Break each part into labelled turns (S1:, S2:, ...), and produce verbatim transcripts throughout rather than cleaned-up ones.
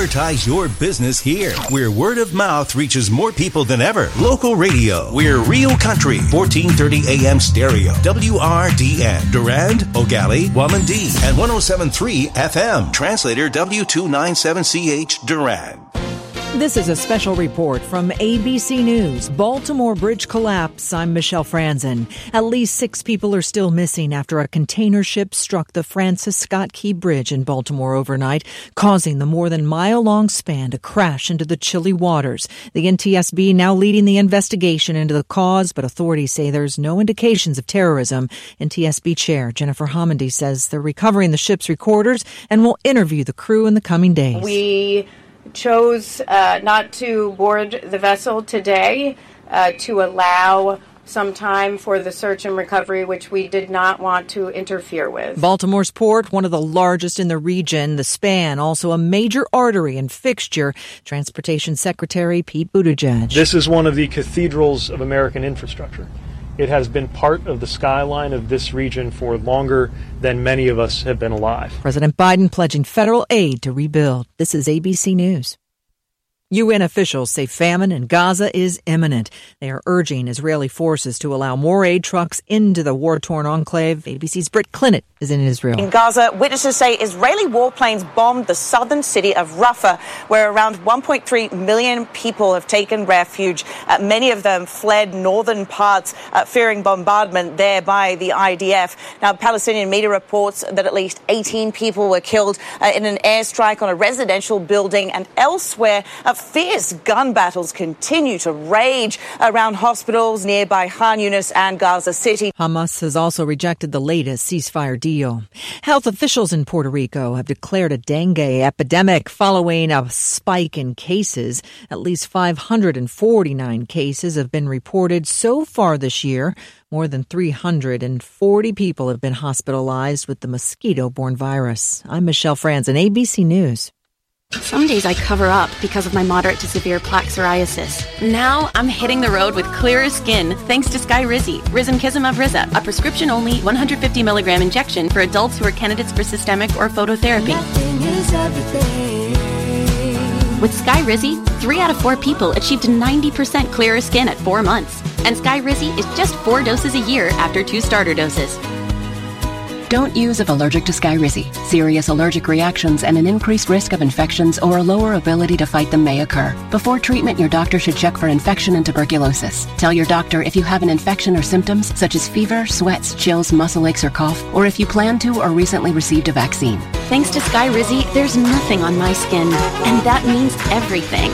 S1: Advertise your business here, where word of mouth reaches more people than ever. Local radio. We're Real Country, fourteen thirty A M stereo. W R D N. Durand, Ogali, Wamandee, and one oh seven point three F M. Translator W two ninety-seven C H, Durand.
S2: This is a special report from A B C News. Baltimore bridge collapse. I'm Michelle Franzen. At least six people are still missing after a container ship struck the Francis Scott Key Bridge in Baltimore overnight, causing the more than mile-long span to crash into the chilly waters. The N T S B now leading the investigation into the cause, but authorities say there's no indications of terrorism. N T S B Chair Jennifer Homendy says they're recovering the ship's recorders and will interview the crew in the coming days.
S3: We chose uh, not to board the vessel today uh, to allow some time for the search and recovery, which we did not want to interfere with.
S2: Baltimore's port, one of the largest in the region, the span, also a major artery and fixture. Transportation Secretary Pete Buttigieg.
S4: This is one of the cathedrals of American infrastructure. It has been part of the skyline of this region for longer than many of us have been alive.
S2: President Biden pledging federal aid to rebuild. This is A B C News. U N officials say famine in Gaza is imminent. They are urging Israeli forces to allow more aid trucks into the war-torn enclave. A B C's Britt Clinton is in Israel.
S5: In Gaza, witnesses say Israeli warplanes bombed the southern city of Rafah, where around one point three million people have taken refuge. Uh, many of them fled northern parts, uh, fearing bombardment there by the I D F. Now, Palestinian media reports that at least eighteen people were killed uh, in an airstrike on a residential building, and elsewhere, uh, fierce gun battles continue to rage around hospitals nearby Khan Yunis and Gaza City.
S2: Hamas has also rejected the latest ceasefire deal. Health officials in Puerto Rico have declared a dengue epidemic following a spike in cases. At least five hundred forty-nine cases have been reported so far this year. More than three hundred forty people have been hospitalized with the mosquito-borne virus. I'm Michelle Franzen, A B C News.
S6: Some days I cover up because of my moderate to severe plaque psoriasis. Now I'm hitting the road with clearer skin thanks to Skyrizi, Risankizumab Riza, a prescription-only one hundred fifty milligram injection for adults who are candidates for systemic or phototherapy. With Skyrizi, three out of four people achieved ninety percent clearer skin at four months. And Skyrizi is just four doses a year after two starter doses.
S7: Don't use if allergic to Skyrizi. Serious allergic reactions and an increased risk of infections or a lower ability to fight them may occur. Before treatment, your doctor should check for infection and tuberculosis. Tell your doctor if you have an infection or symptoms such as fever, sweats, chills, muscle aches, or cough, or if you plan to or recently received a vaccine.
S6: Thanks to Skyrizi, there's nothing on my skin, and that means everything.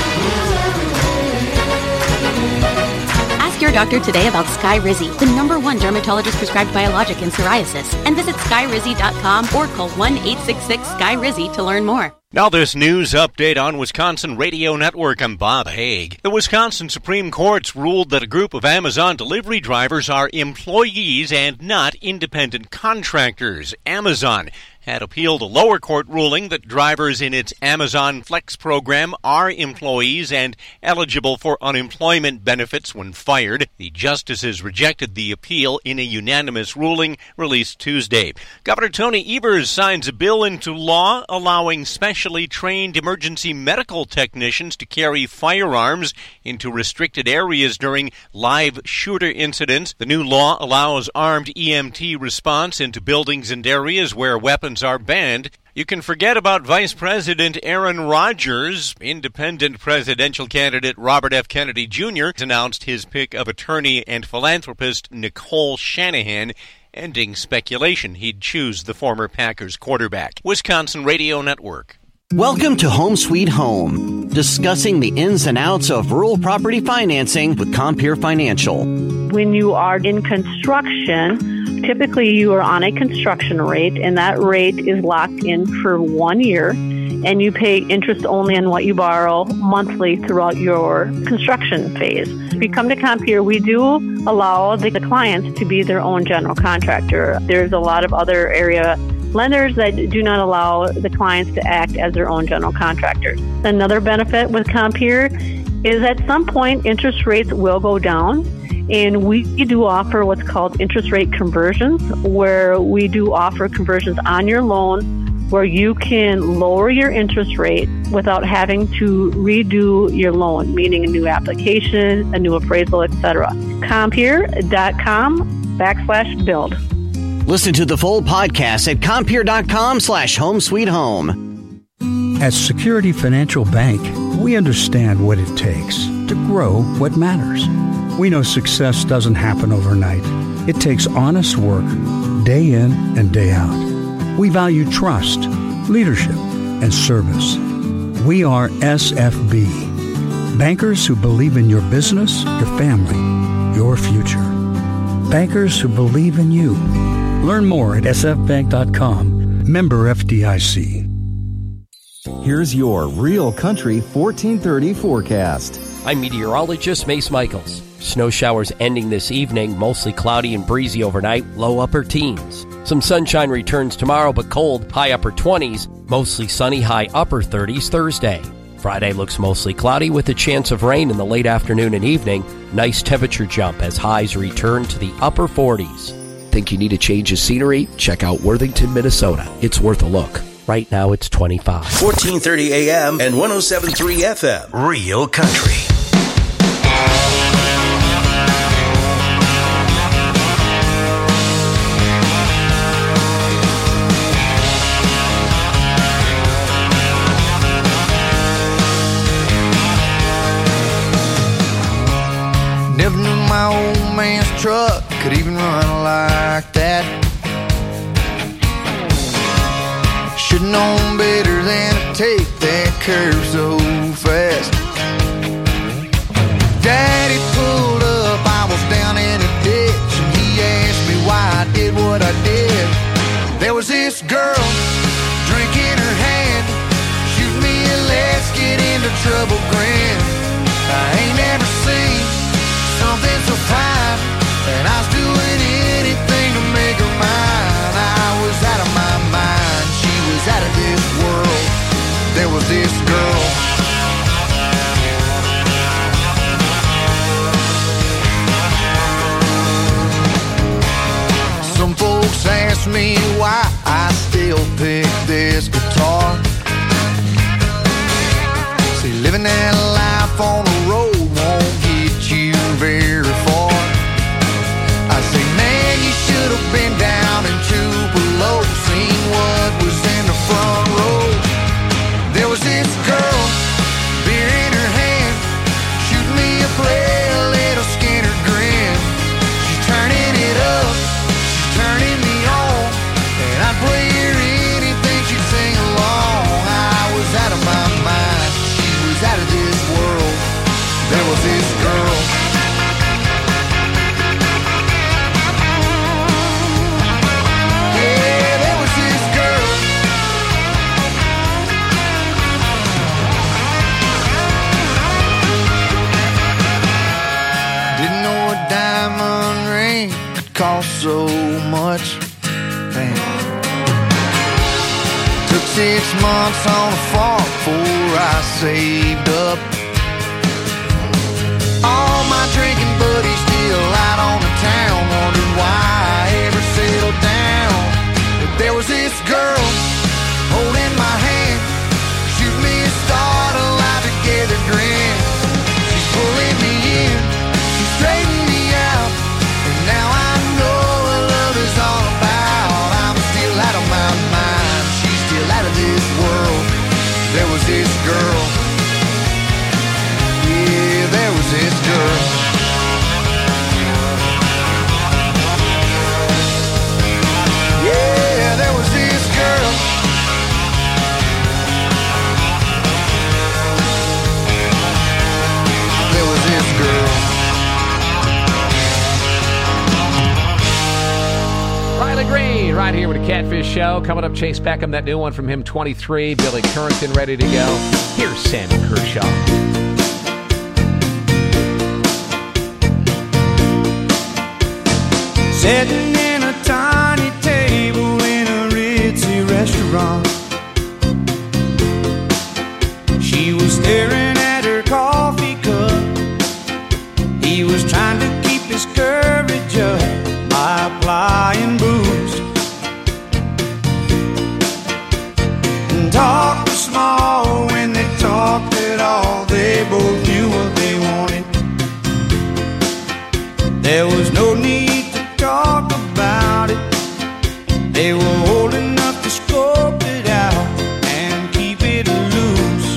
S6: Ask your doctor today about Skyrizi, the number one dermatologist-prescribed biologic in psoriasis, and visit skyrizi dot com or call one eight six six Sky Rizi to learn more.
S8: Now this news update on Wisconsin Radio Network. I'm Bob Haig. The Wisconsin Supreme Court's ruled that a group of Amazon delivery drivers are employees and not independent contractors. Amazon had appealed a lower court ruling that drivers in its Amazon Flex program are employees and eligible for unemployment benefits when fired. The justices rejected the appeal in a unanimous ruling released Tuesday. Governor Tony Evers signs a bill into law allowing specially trained emergency medical technicians to carry firearms into restricted areas during live shooter incidents. The new law allows armed E M T response into buildings and areas where weapons are banned. You can forget about Vice President Aaron Rodgers. Independent presidential candidate Robert F. Kennedy Junior announced his pick of attorney and philanthropist Nicole Shanahan, ending speculation he'd choose the former Packers quarterback. Wisconsin Radio Network.
S9: Welcome to Home Sweet Home, discussing the ins and outs of rural property financing with Compeer Financial.
S10: When you are in construction, typically you are on a construction rate, and that rate is locked in for one year, and you pay interest only on what you borrow monthly throughout your construction phase. If you come to Compeer, we do allow the clients to be their own general contractor. There's a lot of other area lenders that do not allow the clients to act as their own general contractors. Another benefit with Compeer is at some point interest rates will go down, and we do offer what's called interest rate conversions, where we do offer conversions on your loan where you can lower your interest rate without having to redo your loan, meaning a new application, a new appraisal, et cetera. Compeer.com backslash build.
S9: Listen to the full podcast at Compeer.com slash home sweet home.
S11: At Security Financial Bank, we understand what it takes to grow what matters. We know success doesn't happen overnight. It takes honest work, day in and day out. We value trust, leadership, and service. We are S F B, bankers who believe in your business, your family, your future. Bankers who believe in you. Learn more at s f bank dot com. Member F D I C.
S12: Here's your Real Country fourteen thirty forecast.
S13: I'm meteorologist Mace Michaels. Snow showers ending this evening, mostly cloudy and breezy overnight, low upper teens. Some sunshine returns tomorrow, but cold, high upper twenties, mostly sunny, high upper thirties Thursday. Friday looks mostly cloudy with a chance of rain in the late afternoon and evening. Nice temperature jump as highs return to the upper forties.
S14: Think you need a change of scenery? Check out Worthington, Minnesota. It's worth a look.
S13: Right now it's twenty-five.
S1: fourteen thirty A M and one oh seven point three F M. Real Country.
S15: Never knew my old man's truck could even run like that. Should've known better than to take that curve so fast. Daddy pulled up, I was down in a ditch, and he asked me why I did what I did. There was this girl, drink in her hand, shoot me a let's get into trouble grin. I ain't never seen something so fine, and I was doing anything to make her mine. I was out of my mind, she was out of this world. There was this girl. Some folks ask me why I still pick this guitar. See, living that life on the road won't get you very far. I say, man, you should have been down in Tupelo, seen what was in the front row. There was this girl, beer in her hand, shooting me a play, a little Skinner grin. She's turning it up, she's turning me on, and I'd play her anything she'd sing along. I was out of my mind, she was out of this world. There was this girl. Yeah, there was this girl. Didn't know a diamond ring could cost so much. Damn. Took six months on a farm before I saved up. All my drinking buddies still out on the town, wondered why I ever settled down. But there was this girl holding my hand, shoot me a start, a life together grin. She's pulling me in, she's straightening me out, and now I know what love is all about. I'm still out of my mind, she's still out of this world. There was this girl. Yeah, there was this girl. Yeah, there was this girl. There was this girl.
S16: Riley Green, right here with the Catfish Show. Coming up, Chase Beckham, that new one from him, twenty-three. Billy Currington ready to go. Here's Sammy Kershaw.
S17: Sitting in a tiny table in a ritzy restaurant, she was staring at her coffee cup. He was trying to keep his courage up by applying booze. There was no need to talk about it. They were old enough to scope it out and keep it loose.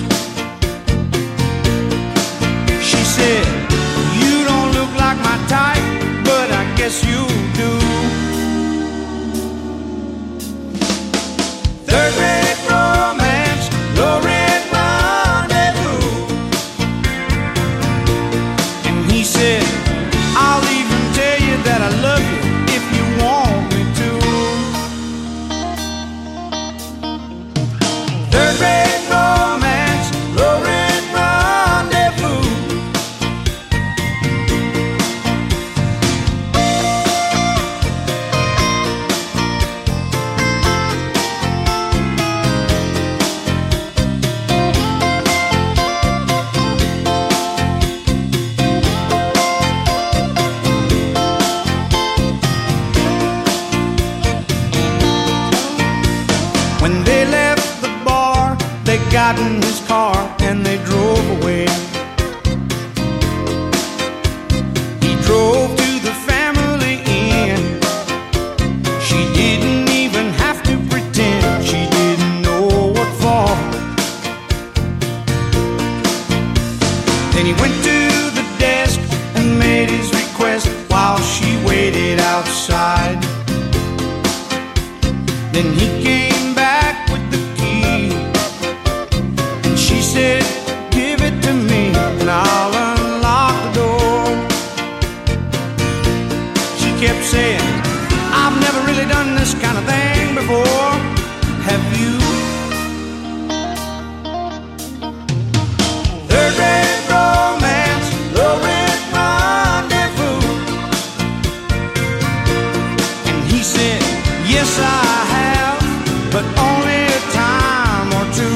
S17: She said, you don't look like my type, but I guess you do. Third rate romance, low rent rendezvous. And he said, I'll even tell you that I love you if you want me to. Third rate romance, low rent rendezvous. When they left the bar, they got in his car and they drove away. He drove to the family inn. She didn't even have to pretend she didn't know what for. Then he went to the desk and made his request while she waited outside. Then he came back with the key, and she said, give it to me and I'll unlock the door. She kept saying, I've never really done this kind of thing before. Have you? Third rate romance, low rent rendezvous. And he said, yes I have, but only a time or two.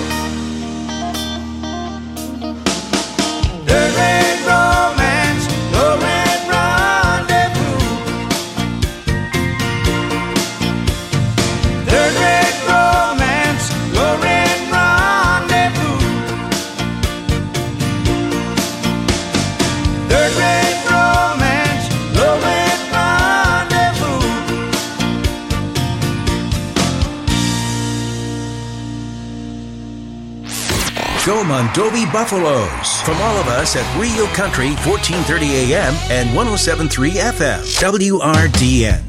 S17: Third rate romance, low rent rendezvous. Third rate romance, low rent rendezvous. Third rate romance, low rent rendezvous.
S1: Go Mondovi Buffaloes. From all of us at Rio Country, fourteen thirty A M and one oh seven point three F M, W R D N.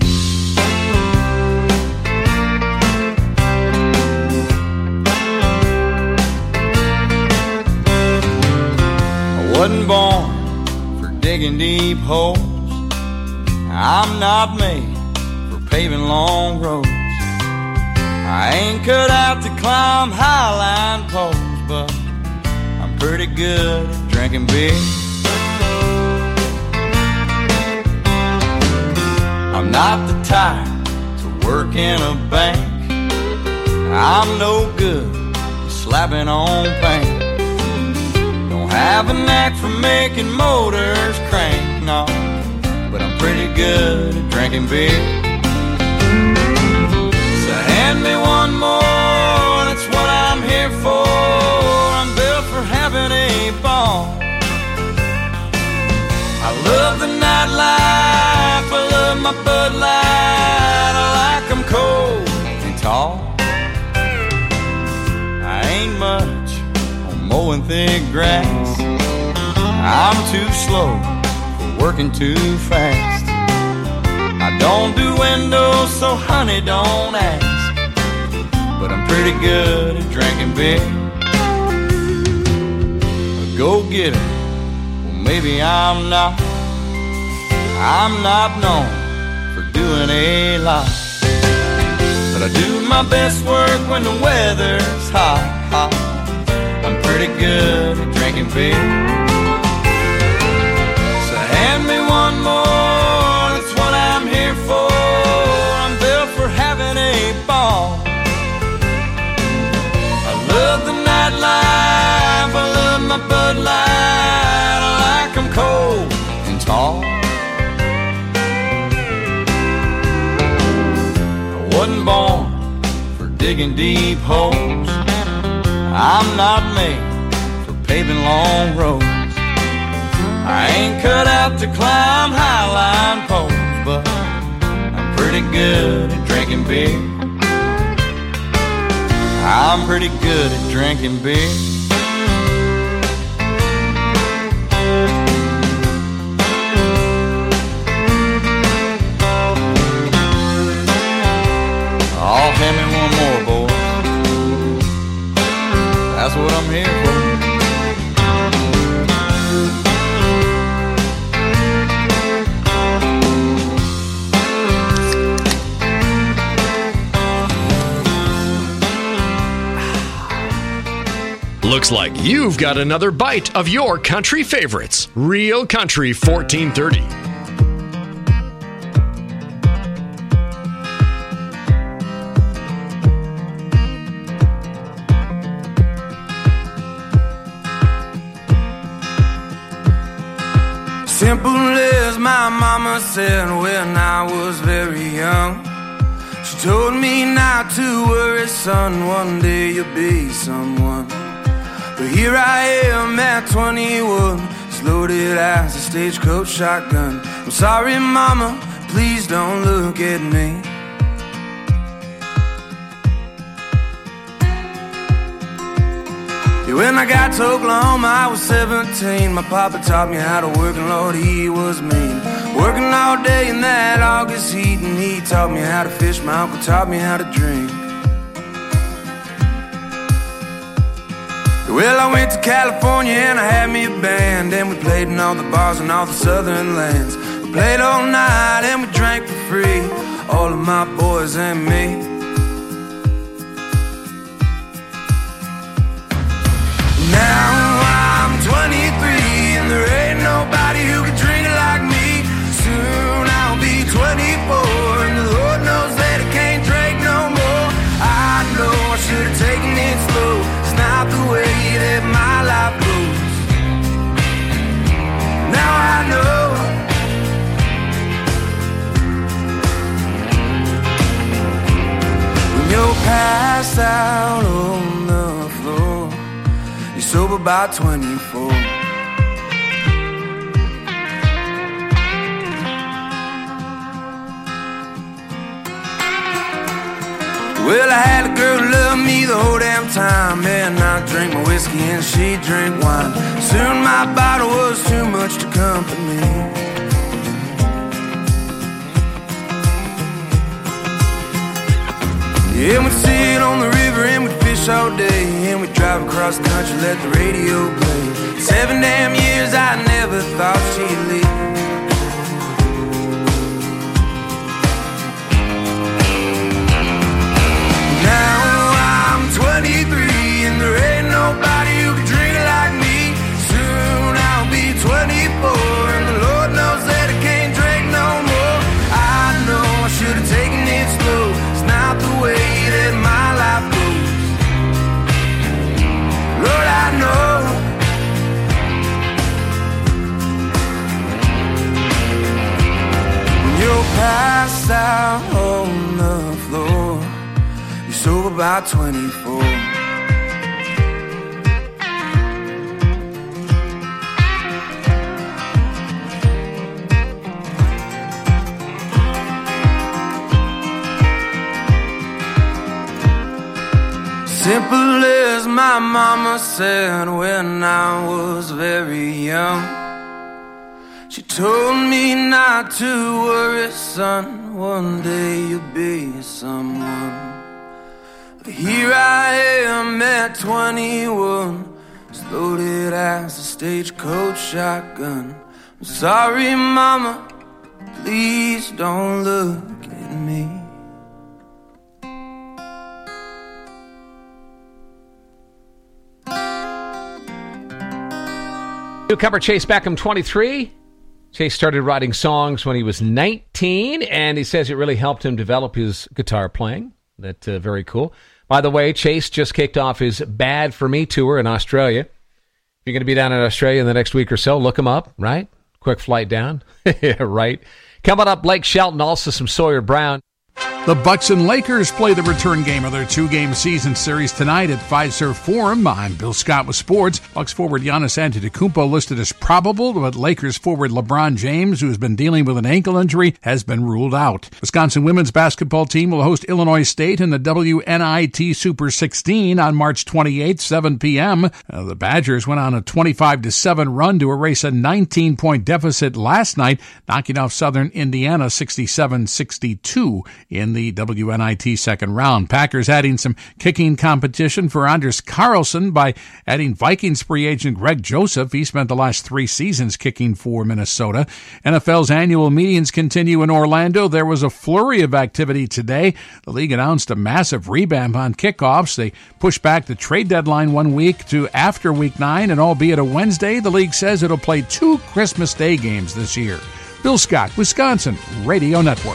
S17: I wasn't born for digging deep holes. I'm not made for paving long roads. I ain't cut out to climb highline poles, but I'm pretty good at drinking beer. I'm not the type to work in a bank. I'm no good at slapping on paint. Don't have a knack for making motors crank, no, but I'm pretty good at drinking beer. So hand me one more, that's what I'm here for. I'm built for having a ball. I love the nightlife, I love my Bud Light. I like them cold and tall. I ain't much on mowing thick grass. I'm too slow for working too fast. I don't do windows, so honey, don't ask. But I'm pretty good at drinking beer. A go-getter, well maybe I'm not. I'm not known for doing a lot, but I do my best work when the weather's hot, hot. I'm pretty good at drinking beer. So hand me one more, that's what I'm here for. I'm built for having a ball. I love the nightlife, I love my Bud Light. I like them cold and tall. Wasn't born for digging deep holes. I'm not made for paving long roads. I ain't cut out to climb high pretty good at drinking beer. I'm pretty good at drinking beer. Oh, hand me one more, boys. That's what I'm here for.
S18: Looks like you've got another bite of your country favorites. Real Country fourteen thirty.
S15: Simple as my mama said when I was very young. She told me not to worry, son, one day you'll be someone. But here I am at twenty-one, as loaded as a stagecoach shotgun. I'm sorry, mama, please don't look at me. Yeah, when I got to Oklahoma, I was seventeen. My papa taught me how to work, and Lord, he was mean. Working all day in that August heat, and he taught me how to fish. My uncle taught me how to drink. Well, I went to California and I had me a band, and we played in all the bars in all the southern lands. We played all night and we drank for free, all of my boys and me. Now I'm twenty-three and there ain't nobody who can drink it like me. Soon I'll be twenty-four and the Lord knows that I can't drink no more. I know I should have taken it slow. It's not the way that my life goes. Now I know. When you're passed out on the floor, you're sober by twenty-four. Well, I had a girl who loved me the whole damn time, and I drank my whiskey and she drank wine. Soon my bottle was too much to comfort me. Yeah, we'd sit on the river and we'd fish all day, and we'd drive across the country, let the radio play. Seven damn years I never thought she'd leave. twenty-three and there ain't nobody who can drink it like me. Soon I'll be twenty-four and the Lord knows that I can't drink no more. I know I should have taken it slow. It's not the way that my life goes. Lord, I know. When you're passed out on the floor, you're sober by twenty-four. Simple as my mama said when I was very young. She told me not to worry, son, one day you'll be someone. But here I am at twenty-one, as loaded as a stagecoach shotgun. I'm sorry, mama, please don't look at me.
S16: Newcomer Chase Beckham, twenty-three. Chase started writing songs when he was nineteen, and he says it really helped him develop his guitar playing. That's uh, very cool. By the way, Chase just kicked off his Bad For Me tour in Australia. If you're going to be down in Australia in the next week or so, look him up, right? Quick flight down. Yeah, right. Coming up, Blake Shelton, also some Sawyer Brown.
S19: The Bucks and Lakers play the return game of their two-game season series tonight at Fiserv Forum. I'm Bill Scott with sports. Bucks forward Giannis Antetokounmpo listed as probable, but Lakers forward LeBron James, who has been dealing with an ankle injury, has been ruled out. Wisconsin women's basketball team will host Illinois State in the W N I T Super sixteen on March twenty-eighth, seven p.m. Uh, the Badgers went on a twenty-five to seven run to erase a nineteen-point deficit last night, knocking off Southern Indiana sixty-seven sixty-two in the W N I T second round. Packers adding some kicking competition for Anders Carlson by adding Vikings free agent Greg Joseph. He spent the last three seasons kicking for Minnesota. N F L's annual meetings continue in Orlando. There was a flurry of activity today. The league announced a massive revamp on kickoffs. They pushed back the trade deadline one week to after week nine, and albeit a Wednesday, the league says it'll play two Christmas Day games this year. Bill Scott, Wisconsin Radio Network.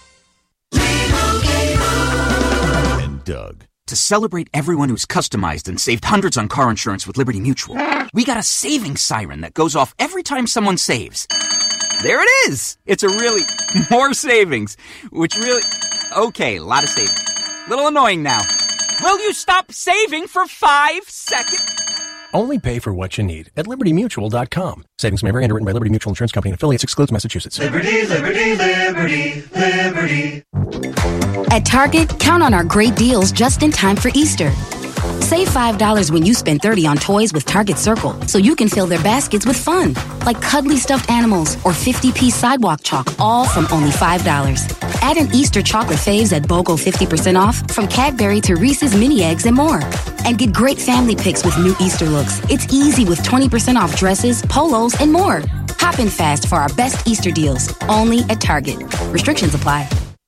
S20: Doug. To celebrate everyone who's customized and saved hundreds on car insurance with Liberty Mutual, we got a savings siren that goes off every time someone saves. There it is! It's a really... more savings, which really... Okay, a lot of savings. Little annoying now. Will you stop saving for five seconds?
S21: Only pay for what you need at Liberty Mutual dot com. Savings may vary, underwritten by Liberty Mutual Insurance Company and affiliates, excludes Massachusetts.
S22: Liberty, Liberty, Liberty, Liberty.
S23: At Target, count on our great deals just in time for Easter. Save five dollars when you spend thirty dollars on toys with Target Circle, so you can fill their baskets with fun, like cuddly stuffed animals or fifty-piece sidewalk chalk, all from only five dollars. Add an Easter chocolate faves at BOGO fifty percent off, from Cadbury to Reese's Mini Eggs and more. And get great family picks with new Easter looks. It's easy with twenty percent off dresses, polos, and more. Hop in fast for our best Easter deals, only at Target. Restrictions apply.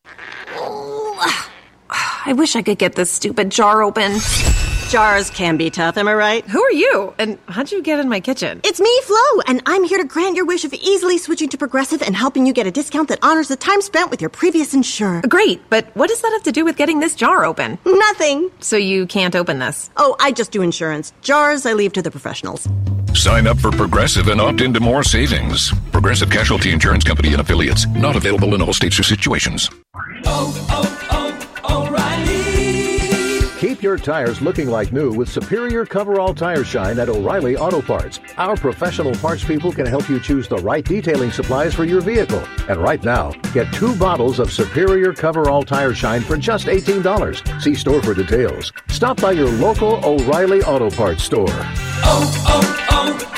S24: I wish I could get this stupid jar open.
S25: Jars can be tough, am I right?
S24: Who are you? And how'd you get in my kitchen?
S25: It's me, Flo, and I'm here to grant your wish of easily switching to Progressive and helping you get a discount that honors the time spent with your previous insurer.
S24: Great, but what does that have to do with getting this jar open?
S25: Nothing.
S24: So you can't open this?
S25: Oh, I just do insurance. Jars I leave to the professionals.
S26: Sign up for Progressive and opt into more savings. Progressive Casualty Insurance Company and Affiliates. Not available in all states or situations.
S22: Oh, oh, oh, O'Reilly.
S27: Keep your tires looking like new with Superior Coverall Tire Shine at O'Reilly Auto Parts. Our professional parts people can help you choose the right detailing supplies for your vehicle. And right now, get two bottles of Superior Coverall Tire Shine for just eighteen dollars. See store for details. Stop by your local O'Reilly Auto Parts store.
S22: Oh,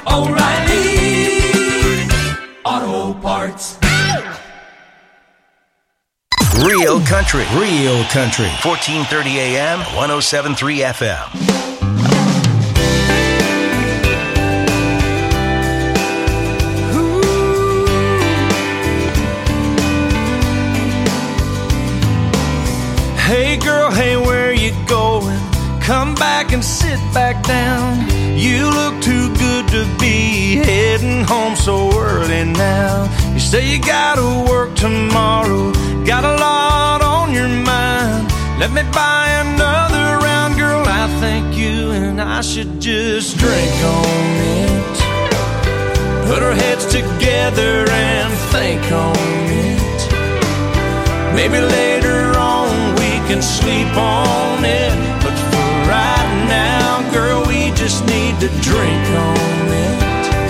S22: oh, oh, O'Reilly Auto Parts.
S1: Real country, real country. fourteen thirty A M, one oh seven point three F M.
S22: Hey girl, hey, where you going? Come back and sit back down. You look too good to be heading home so early now. You say you gotta work tomorrow, got a lot on your mind. Let me buy another round, girl. I think you and I should just drink on it. Put our heads together and think on it. Maybe later on we can sleep on it. But for right now, girl, we just need to drink on it.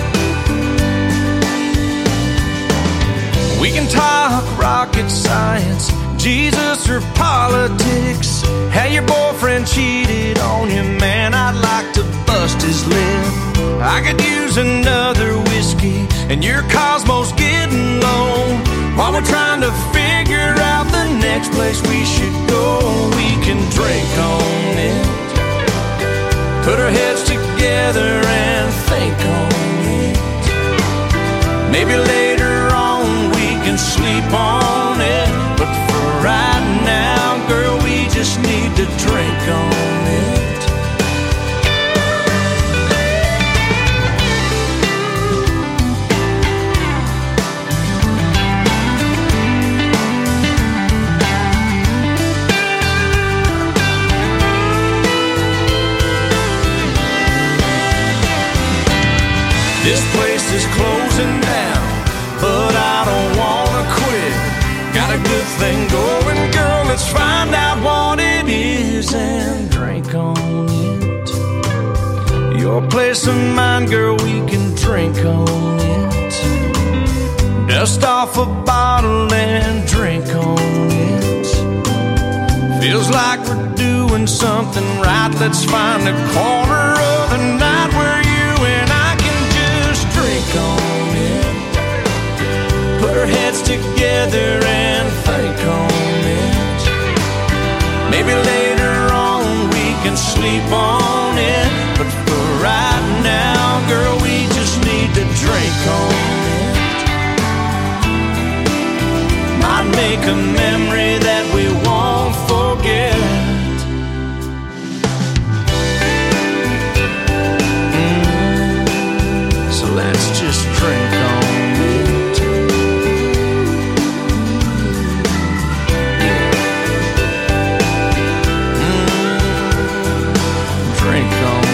S22: We can talk rocket science, Jesus or politics. How your boyfriend cheated on you, man, I'd like to bust his lip. I could use another whiskey, and your Cosmo's getting low. While we're trying to figure out the next place we should go, we can drink on it. Put our heads together and think on it. Maybe later on we can sleep on it. But for right now, girl, we just need to drink on it. This place is closing down, but I don't wanna quit. Got a good thing going, girl, let's find Your place of mine, girl, we can drink on it. Dust off a bottle and drink on it. Feels like we're doing something right. Let's find a corner of the night where you and I can just drink on it. Put our heads together and think on it. Maybe later on we can sleep on it. But for right now, girl, we just need to drink on it. Might make a memory that we won't forget. Mm. So let's just drink on it. Mm. Drink on it.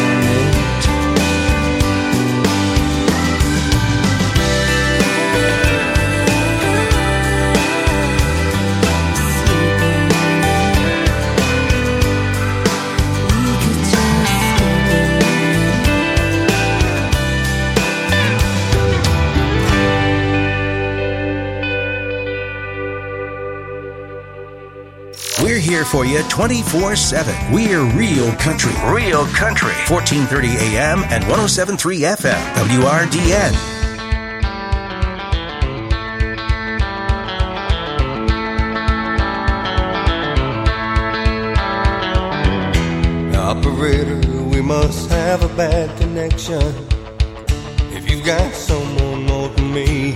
S1: We're here for you twenty-four seven. We're Real Country. Real Country. fourteen thirty A M and one oh seven point three F M. W R D N.
S2: Operator, we must have a bad connection. If you've got someone more than me,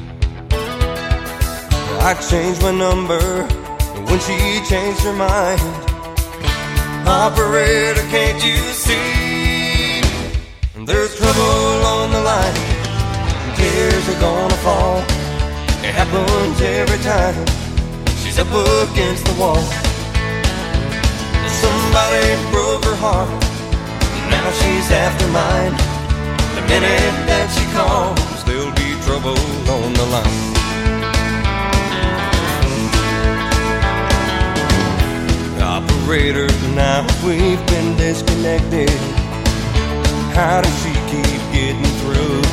S2: I changed my number when she changed her mind. Operator, can't you see? There's trouble on the line. Tears are gonna fall. It happens every time. She's up against the wall. Somebody broke her heart. Now she's after mine. The minute that she calls, there'll be trouble on the line. Operator, now we've been disconnected. How does she keep getting through?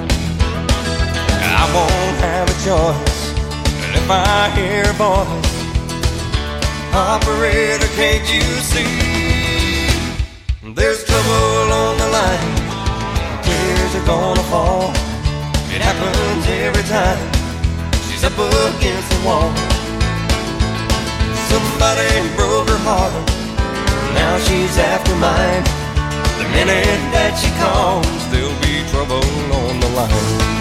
S2: I won't have a choice. And if I hear a voice, operator, can't you see? There's trouble on the line. Tears are gonna fall. It happens every time. She's up against the wall. Somebody broke her heart. Now she's after mine. The minute that she calls, there'll be trouble on the line.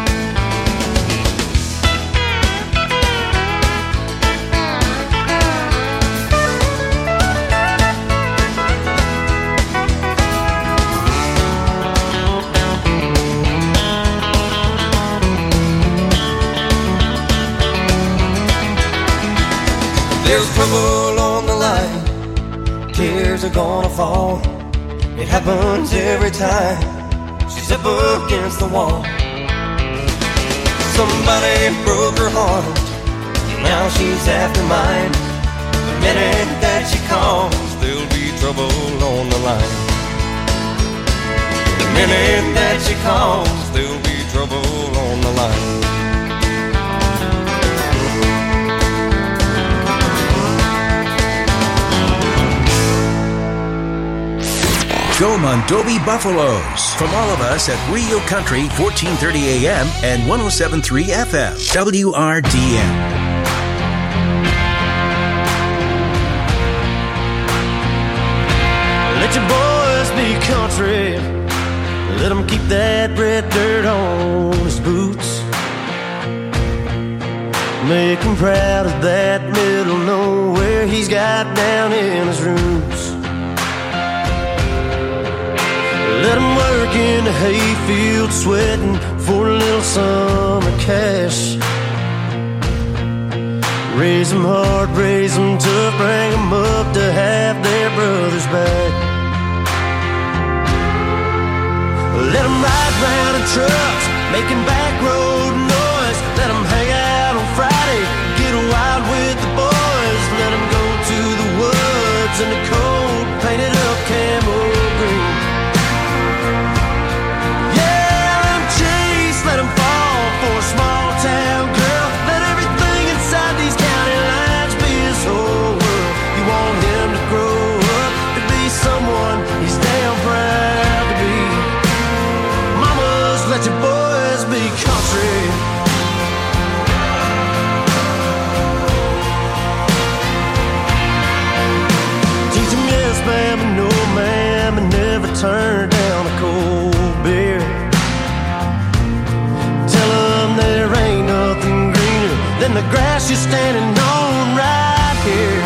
S2: There's trouble on the line. Tears are gonna fall. It happens every time. She's up against the wall. Somebody broke her heart. Now she's after mine. The minute that she calls, there'll be trouble on the line. The minute that she calls, there'll be trouble on the line.
S1: Go Mondovi Buffaloes. From all of us at Real Country, fourteen thirty A M and one oh seven point three F M. W R D N.
S22: Let your boys be country. Let them keep that red dirt on his boots. Make him proud of that middle nowhere he's got down in his roots. Let him work in the hayfield, sweating for a little summer cash. Raise them hard, raise them tough, bring them up to have their brothers back. Let them ride round in trucks, making back road noise. Let them hang out on Friday, get wild with the boys. Let them go to the woods in the cold, painted up camo green. now she's standing on right here.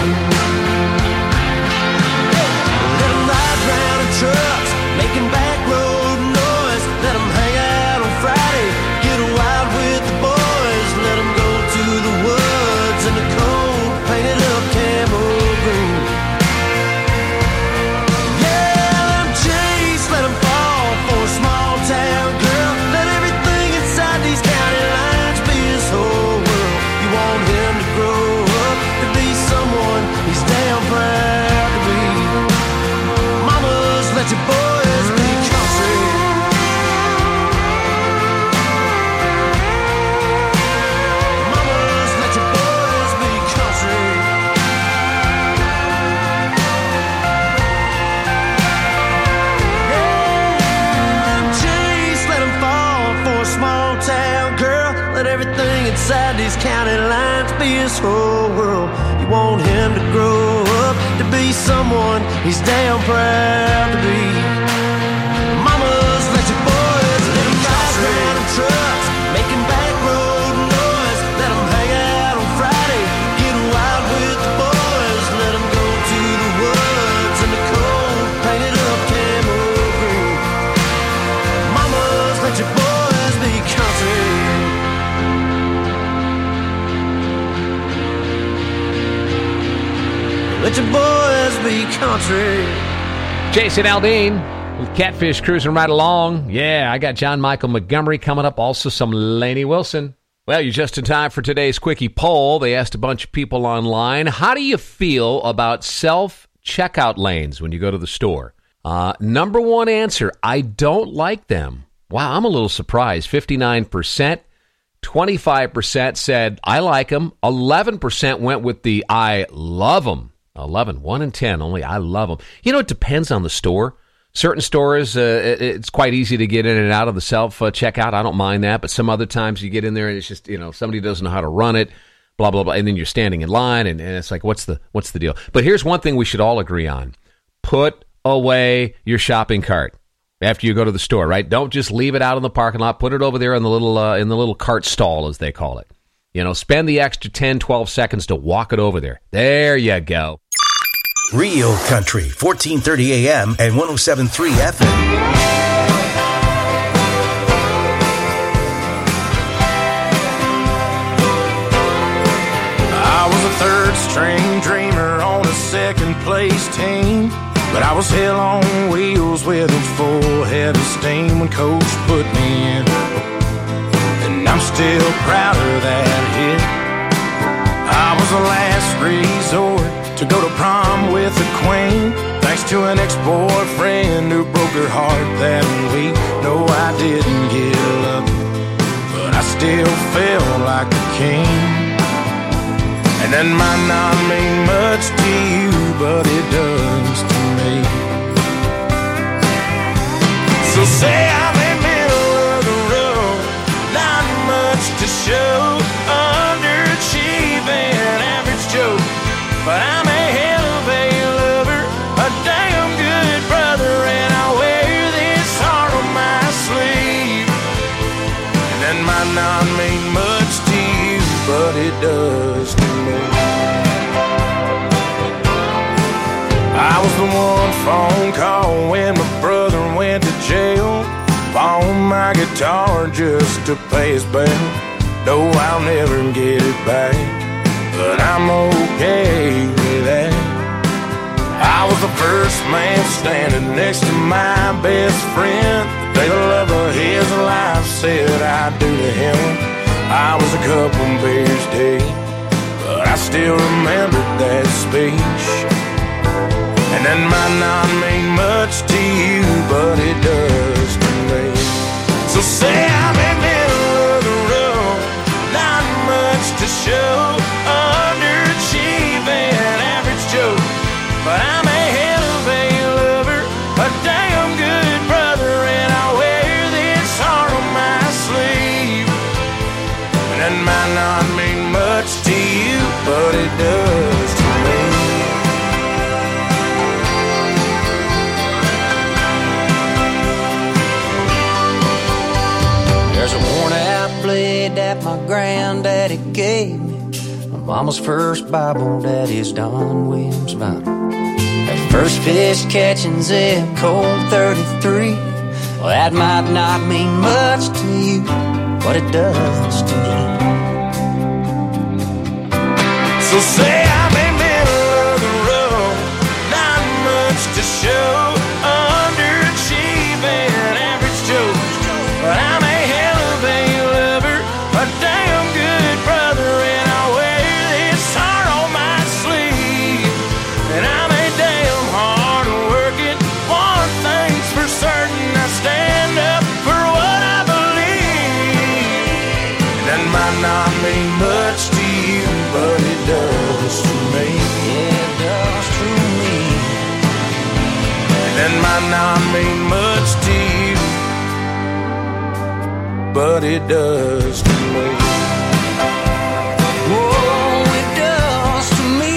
S22: Let them ride round in trucks, making back road noise. Let them hang out on Friday, get wild with the boys. Let them go to the woods in the cold, painted up camo green. Yeah, let them chase, let them fall for a small town girl. Let everything inside these county lines be his whole world. You want him to grow up to be someone he's damn proud to be. Mamas, let your boys be country. Mamas, let your boys be country. Yeah, chase, let him fall for a small town girl. Let everything inside these county lines be his whole world. You want him to grow up to be someone he's damn proud to be. Mamas, let your boys let him ride around in trucks, making back road noise. Let him hang out on Friday, get wild with the boys. Let him go to the woods in the cold, painted up camo green. Mamas, let your boys be country. Let your boys be country.
S16: Jason Aldean with Catfish cruising right along. Yeah, I got John Michael Montgomery coming up. Also some Lainey Wilson. Well, you're just in time for today's Quickie poll. They asked a bunch of people online, how do you feel about self-checkout lanes when you go to the store? Uh, number one answer, I don't like them. Wow, I'm a little surprised. fifty-nine percent. twenty-five percent said, I like them. eleven percent went with the I love them. eleven, one in ten, only I love them. You know, it depends on the store. Certain stores, uh, it, it's quite easy to get in and out of the self-checkout. I don't mind that. But some other times you get in there and it's just, you know, somebody doesn't know how to run it, blah, blah, blah. And then you're standing in line and, and it's like, what's the what's the deal? But here's one thing we should all agree on. Put away your shopping cart after you go to the store, right? Don't just leave it out in the parking lot. Put it over there in the little uh, in the little cart stall, as they call it. You know, spend the extra ten, twelve seconds to walk it over there. There you go.
S1: Real Country, fourteen thirty A M and one oh seven point three F M.
S22: I was a third string dreamer on a second place team, but I was hell on wheels with a full head of steam when coach put me in, and I'm still proud of that hit. I was the last resort to go to prom with the queen, thanks to an ex-boyfriend who broke her heart that week. No, I didn't get lucky, but I still felt like a king. And that might not mean much to you, but it does to me. So say I'm in the middle of the road, not much to show, underachieving, average Joe, but I'm a hell of a lover, a damn good brother, and I wear this heart on my sleeve. And that might not mean much to you, but it does to me. I was the one phone call when my brother went to jail, pawned my guitar just to pay his bail. No, I'll never get it back, but I'm okay with that. I was the first man standing next to my best friend the day the love of his life said I do to him. I was a couple beers deep, but I still remembered that speech. And that might not mean much to you, but it does to me. So say I'm in the middle of the road, not much to show, underachieving, average Joe, but I'm a hell of a lover, a damn good brother, and I wear this heart on my sleeve. And that might not mean much to you, but it does to me. There's a worn out blade that my granddaddy gave me.
S2: Mama's first Bible, Daddy's Don Williams vinyl. That first fish catching Zeb Cold thirty-three. Well, that might not mean much to you, but it does to me.
S22: So say I'm in middle of the road, not much to show, underachieving average Joe. But I'm a hell of a lover, a damn good brother, and I wear this heart on my sleeve. And I'm a damn hard working, one thing's for certain, I stand up for what I believe. That might not mean much to you, but it does to me. Yeah, it does to me. That might not mean much to you, but it does to me. Oh, it does to me.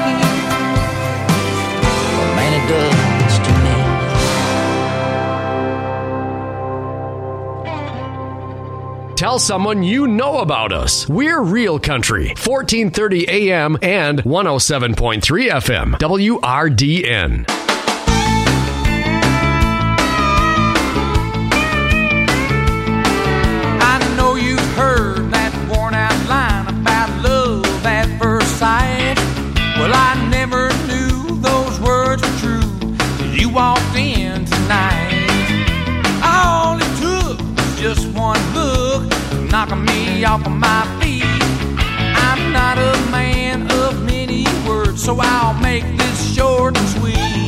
S22: Well, man, it does to me.
S18: Tell someone you know about us. We're Real Country, fourteen thirty A M and one oh seven point three F M, W R D N.
S22: I know you've heard that worn out line about love at first sight. Well, I never knew those words were true till you walked in tonight. All it took was just one look, knocking me off of my feet. I'm not a man of many words, so I'll make this short and sweet.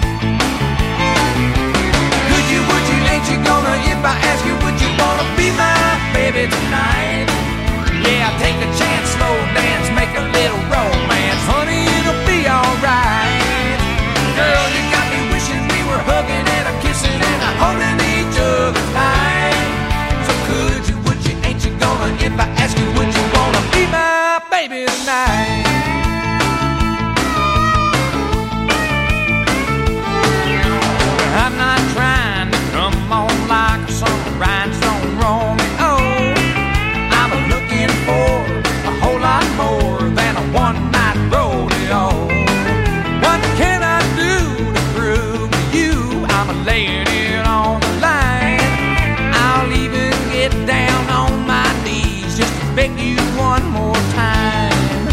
S22: Could you, would you, ain't you gonna, if I ask you, would you wanna be my baby tonight? Yeah, take a chance, slow dance, make a little romance. Honey, it'll be alright. Girl, you got me wishing we were hugging and a kissing and a holding each other tight. So could you, would you, ain't you gonna, if I ask you, would you wanna be my baby tonight? I'm not trying to come on like some rhinestone Romeo. I'm looking for a whole lot more than a one-night rodeo. What can I do to prove to you I'm laying it on the line? I'll even get down on my knees just to beg you one more time.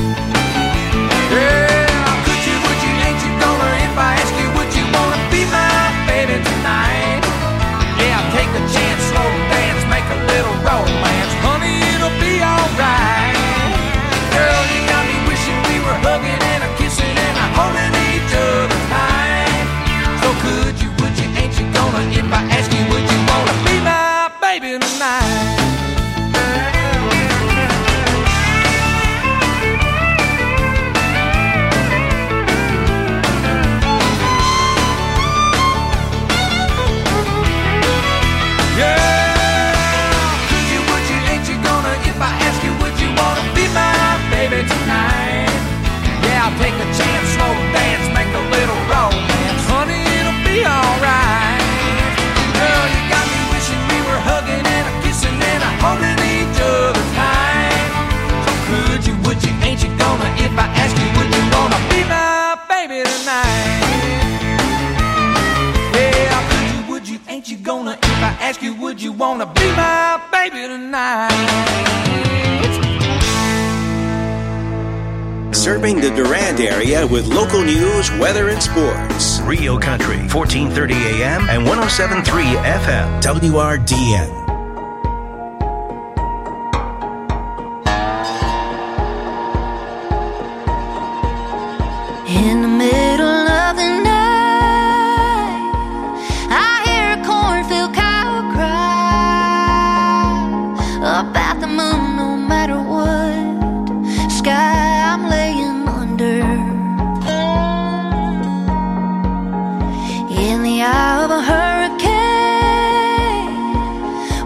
S22: Yeah, could you, would you, ain't you gonna, if I ask you, would you wanna be my baby tonight? Yeah, take a chance, slow dance, make a little romance. Honey, it'll be alright. Girl, you got me wishing we were hugging and a kissing and a holding each other tight. So could you, would you, ain't you gonna, if I ask you, would you wanna be my baby tonight? Tonight, yeah, I'll take a chance, slow dance, make a little romance. Honey, it'll be alright. Girl, you got me wishing we were hugging and a kissing and a holding each other tight. So could you, would you, ain't you gonna, if I ask you, would you wanna be my baby tonight? Yeah, could you, would you, ain't you gonna, if I ask you, would you wanna be my baby tonight?
S1: Serving the Durand area with local news, weather, and sports. Real Country, fourteen thirty A M and one oh seven point three F M, W R D N.
S3: In the middle of the night, I hear a cornfield cow cry about the moon, no matter what sky I'm laying under. In the eye of a hurricane,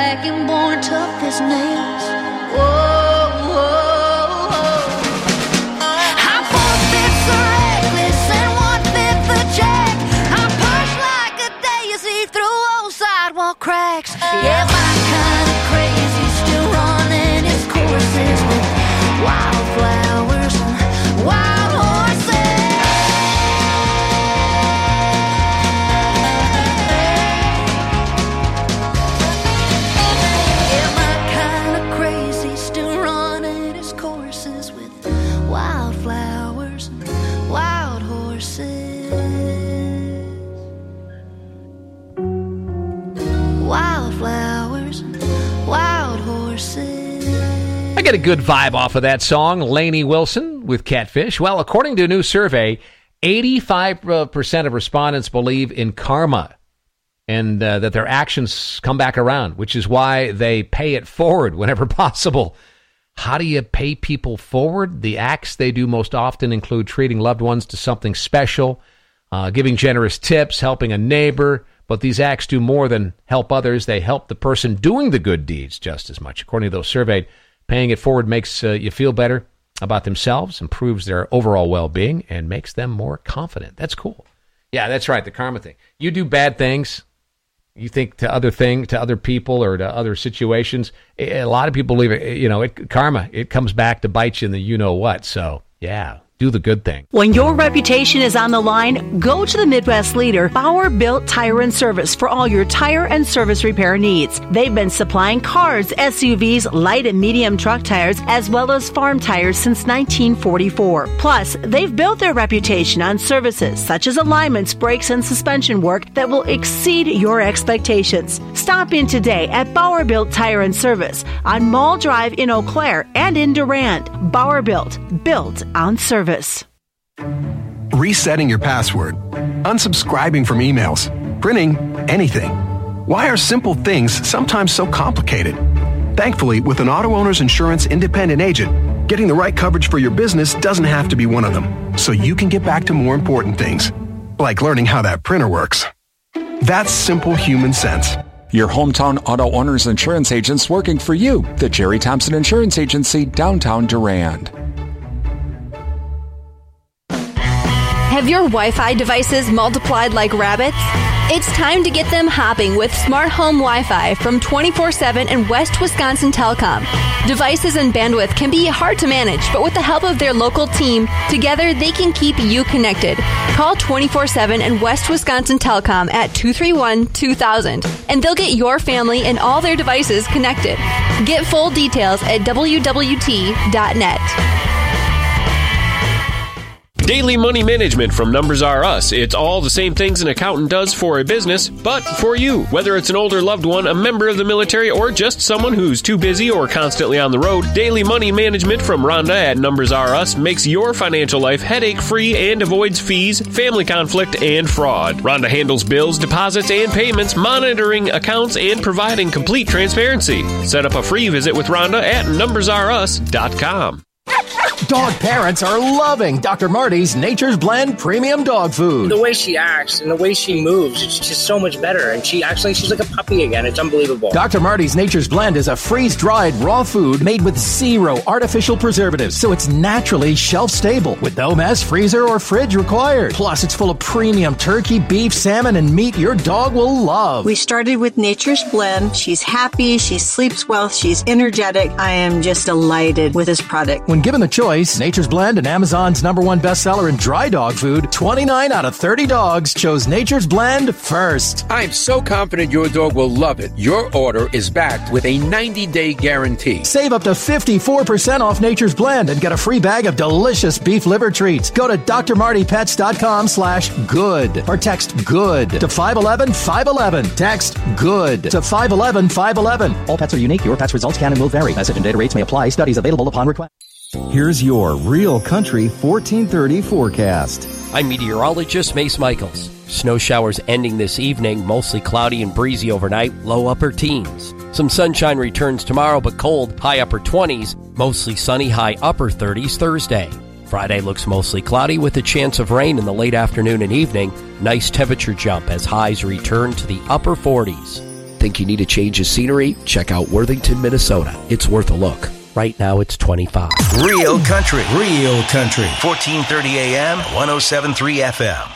S3: back and born tough as nails. Whoa, whoa, whoa. I'm four fifths are reckless and one fifth a jack. I push like a daisy through old sidewalk cracks. Yeah, my kind of crazy still running its courses with wildflowers and wild horses. Yeah, my kind of crazy still running its courses with wildflowers and wild horses. Wildflowers and wild horses.
S16: I get a good vibe off of that song, Lainey Wilson with Catfish. Well, according to a new survey, eighty-five percent of respondents believe in karma and uh, that their actions come back around, which is why they pay it forward whenever possible. How do you pay people forward? The acts they do most often include treating loved ones to something special, uh, giving generous tips, helping a neighbor. But these acts do more than help others. They help the person doing the good deeds just as much. According to those surveyed, paying it forward makes uh, you feel better about themselves, improves their overall well-being, and makes them more confident. That's cool. Yeah, that's right, the karma thing. You do bad things, you think to other thing, to other people or to other situations. A lot of people believe it, you know, it, karma, it comes back to bite you in the you-know-what. So, yeah. Do the good thing.
S4: When your reputation is on the line, go to the Midwest leader, Bauer Built Tire and Service, for all your tire and service repair needs. They've been supplying cars, S U Vs, light and medium truck tires, as well as farm tires since nineteen forty-four. Plus, they've built their reputation on services such as alignments, brakes, and suspension work that will exceed your expectations. Stop in today at Bauer Built Tire and Service on Mall Drive in Eau Claire and in Durand. Bauer Built, built on service.
S5: Resetting your password, unsubscribing from emails, printing anything. Why are simple things sometimes so complicated? Thankfully, with an Auto Owners Insurance independent agent, getting the right coverage for your business doesn't have to be one of them, so you can get back to more important things, like learning how that printer works. That's simple human sense.
S6: Your hometown Auto Owners Insurance agents working for you. The Jerry Thompson Insurance Agency, downtown Durand.
S7: Have your Wi-Fi devices multiplied like rabbits? It's time to get them hopping with Smart Home Wi-Fi from twenty-four seven and West Wisconsin Telecom. Devices and bandwidth can be hard to manage, but with the help of their local team, together they can keep you connected. Call twenty-four seven and West Wisconsin Telecom at two three one, two thousand, and they'll get your family and all their devices connected. Get full details at w w t dot net.
S8: Daily Money Management from Numbers R Us. It's all the same things an accountant does for a business, but for you. Whether it's an older loved one, a member of the military, or just someone who's too busy or constantly on the road, Daily Money Management from Rhonda at Numbers R Us makes your financial life headache-free and avoids fees, family conflict, and fraud. Rhonda handles bills, deposits, and payments, monitoring accounts, and providing complete transparency. Set up a free visit with Rhonda at numbers r us dot com.
S9: Dog parents are loving Doctor Marty's Nature's Blend Premium Dog Food.
S10: The way she acts and the way she moves, it's just so much better. And she acts like she's like a puppy again. It's unbelievable.
S9: Doctor Marty's Nature's Blend is a freeze-dried raw food made with zero artificial preservatives, so it's naturally shelf-stable with no mess, freezer, or fridge required. Plus, it's full of premium turkey, beef, salmon, and meat your dog will love.
S28: We started with Nature's Blend. She's happy. She sleeps well. She's energetic. I am just delighted with this product.
S9: When given the choice, Nature's Blend and Amazon's number one bestseller in dry dog food, twenty-nine out of thirty dogs chose Nature's Blend first.
S29: I'm so confident your dog will love it. Your order is backed with a ninety-day guarantee.
S9: Save up to fifty-four percent off Nature's Blend and get a free bag of delicious beef liver treats. Go to d r marty pets dot com slash good or text good to five one one, five one one. Text good to five one one, five one one.
S30: All pets are unique. Your pet's results can and will vary. Message and data rates may apply. Studies available upon request.
S12: Here's your Real Country fourteen thirty forecast.
S13: I'm meteorologist Mace Michaels. Snow showers ending this evening, mostly cloudy and breezy overnight, low upper teens. Some sunshine returns tomorrow, but cold, high upper twenties, mostly sunny, high upper thirties Thursday. Friday looks mostly cloudy with a chance of rain in the late afternoon and evening. Nice temperature jump as highs return to the upper forties. Think you need a change of scenery? Check out Worthington, Minnesota. It's worth a look. Right now it's twenty-five.
S1: Real country, real country. fourteen thirty A M, one oh seven point three F M.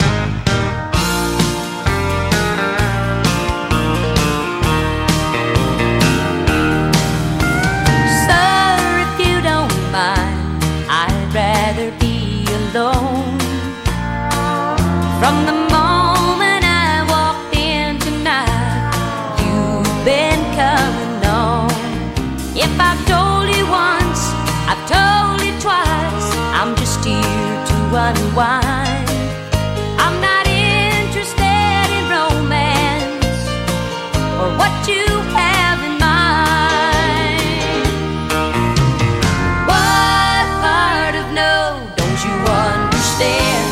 S3: From the moment I walked in tonight, you've been coming on. If I've told you once, I've told you twice, I'm just here to unwind. I'm not interested in romance or what you have in mind. What part of no don't you understand?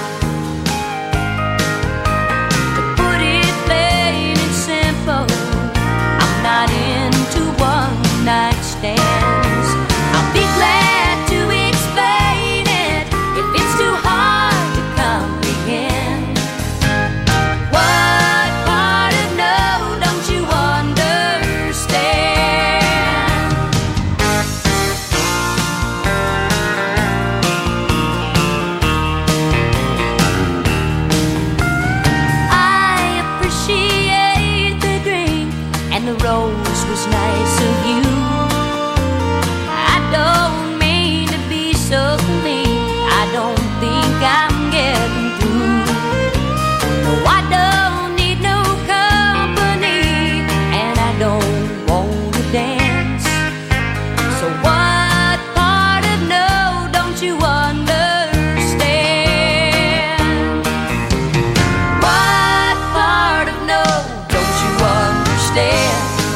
S3: Night stands. I'll be glad to explain it if it's too hard to comprehend. What part of no don't you understand? I appreciate the drink and the rose was nice of you. Don't mean to be so mean. I don't think I'm getting through. No, I don't need no company, and I don't want to dance. So what part of no don't you understand? What part of no don't you understand?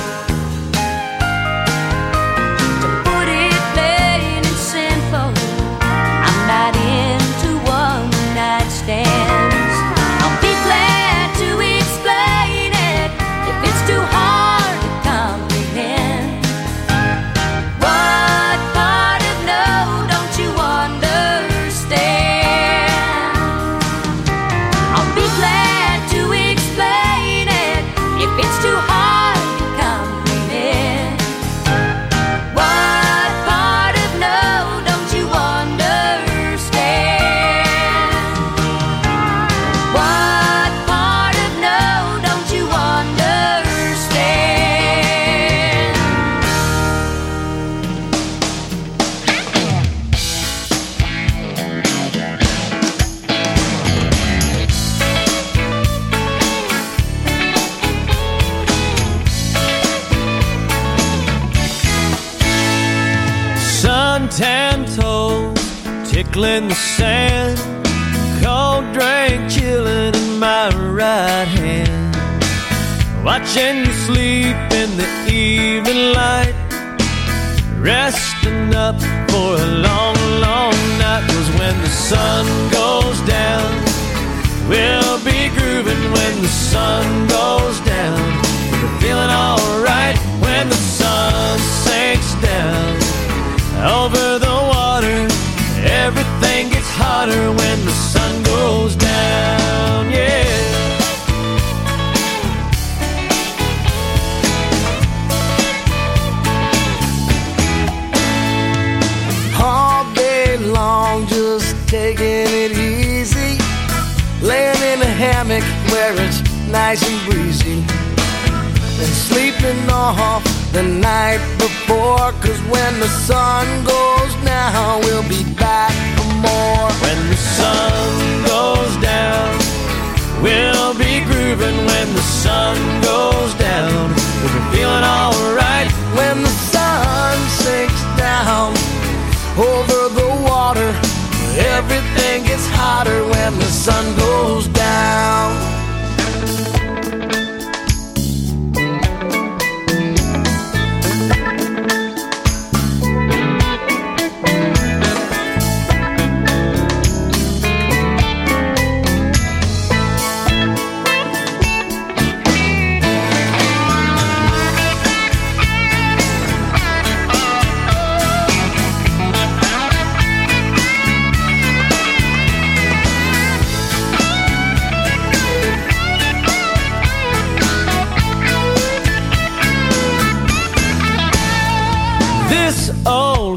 S22: Tan toes tickling the sand, cold drink chilling in my right hand, watching you sleep in the evening light, resting up for a long, long night. 'Cause when the sun goes down, we'll be grooving. When the sun goes down, we're feeling alright. When the sun sinks down over the water, everything gets hotter when the sun goes down, yeah. All day long, just taking it easy, laying in a hammock where it's nice and breezy, and sleeping off the night before. 'Cause when the sun goes down, we'll be back for more. When the sun goes down, we'll be grooving. When the sun goes down, we'll be feeling alright. When the sun sinks down over the water, everything gets hotter when the sun goes down.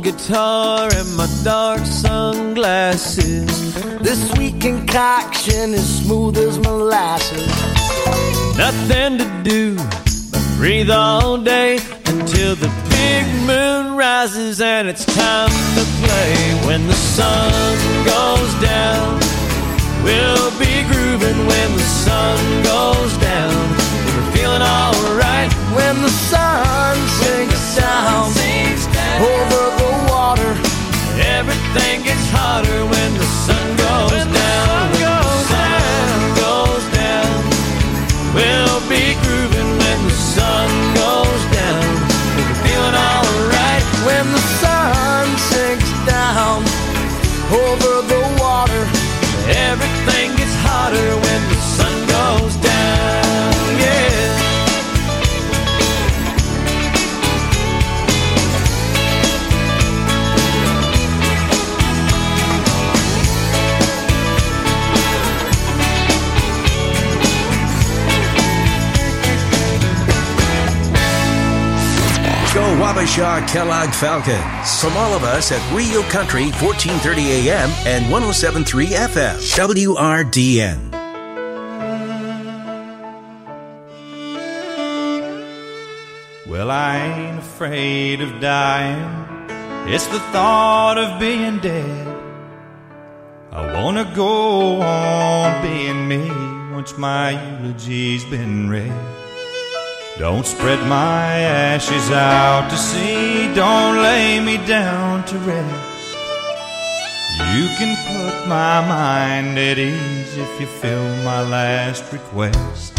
S22: guitar and my dark sunglasses. This sweet concoction is smooth as molasses. Nothing to do but breathe all day until the big moon rises and it's time to play. When the sun goes down, we'll be grooving. When the sun goes down, we're feeling alright. When the sun sinks down over the water, everything gets hotter. When the sun goes when down, the sun goes when the sun down. goes down, we'll be grooving. When the sun goes down, we're feeling alright. When the sun sinks down over the water, everything gets hotter. When the sun goes down, yeah.
S1: Go Wabasha Kellogg Falcons. From all of us at Rio Country, fourteen thirty A M and one oh seven point three F M. W R D N.
S22: Well, I ain't afraid of dying. It's the thought of being dead. I wanna go on being me once my eulogy's been read. Don't spread my ashes out to sea. Don't lay me down to rest. You can put my mind at ease if you fill my last request.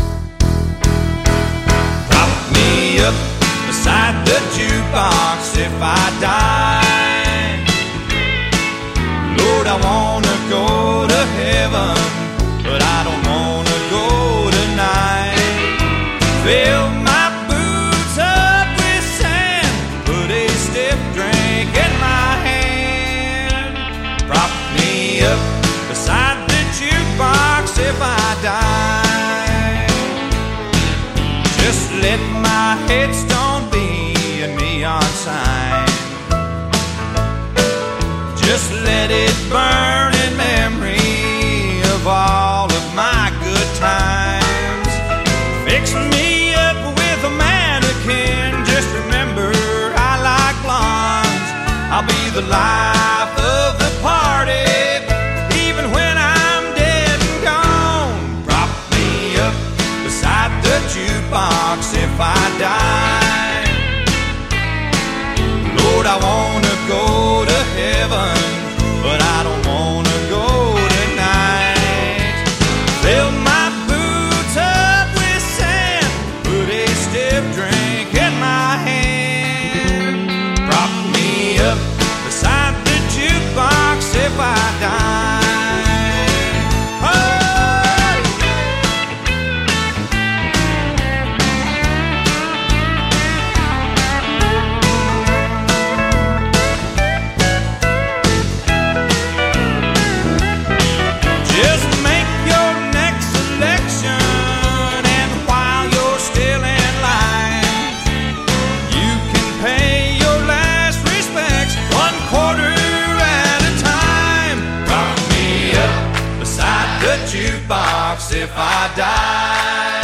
S22: Prop me up beside the jukebox if I die. Lord, I wanna go to heaven, but I don't wanna go tonight. Fill my boots up with sand, put a stiff drink in my hand. Prop me up beside the jukebox if I die. Just let my headstone be a neon sign. Just let it burn in memory of all of my good times. Fix me up with a mannequin. Just remember I like blondes. I'll be the life of the party, even when I'm dead and gone. Prop me up beside the jukebox if I die. Lord, I wanna go to heaven, but I don't wanna go tonight. Fill my boots up with sand, put a stiff drink in my hand. Prop me up beside the jukebox if I die. If I die,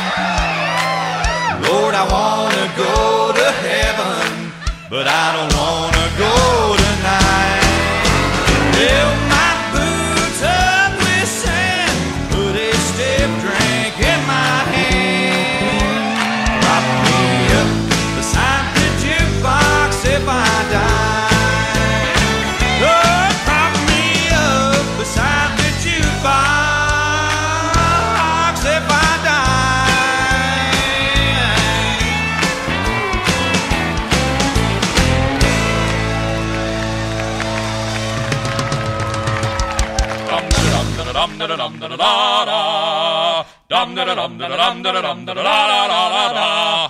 S22: Lord, I wanna go to heaven, but I don't wanna go tonight. Fill my boots up with sand, put a stiff drink in my hand. Prop me up beside the jukebox if I die. Oh, prop me up beside the jukebox.
S11: Dum da dum da da da, dum da dum da dum da dum da da da da da.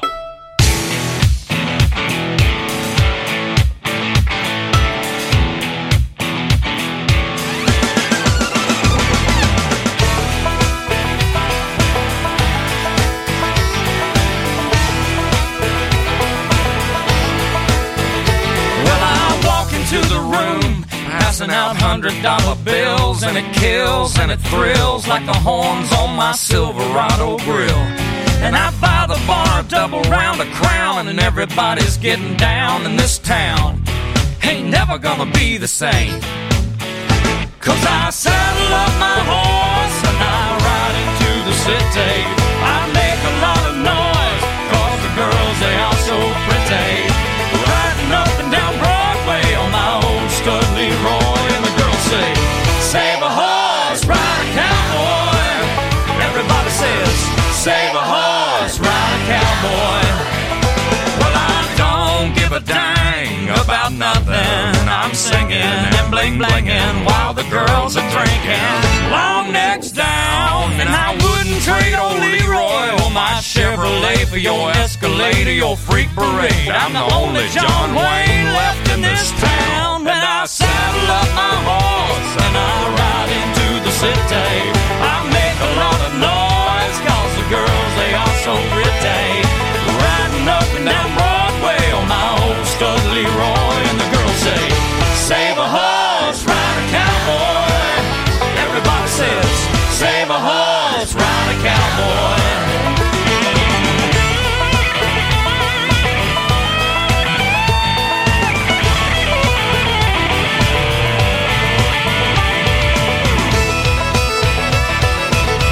S22: Well, I walk hundred dollar bills, and it kills and it thrills like the horns on my Silverado grill. And I buy the bar double round a crown, and everybody's getting down in this town. Ain't never gonna be the same, 'cause I saddle up my horse and I ride into the city. I make a lot of noise, 'cause the girls, they are so pretty. Riding up and down Broadway on my old stud Leroy, and the girls say, save a horse, ride a cowboy. Everybody says, save a horse, ride a cowboy. Well, I don't give a dang about nothing. I'm singing and bling blinging while the girls are drinking. Long necks down, and I wouldn't trade old Leroy or my Chevrolet for your Escalade or your freak parade. I'm the only John Wayne left in this town. And I saddle up my horse and I ride into the city. I make a lot of noise, 'cause the girls, they are so pretty. Riding up and down Broadway on my old stud Leroy, and the girls say, save a horse, ride a cowboy. Everybody says, save a horse, ride a cowboy.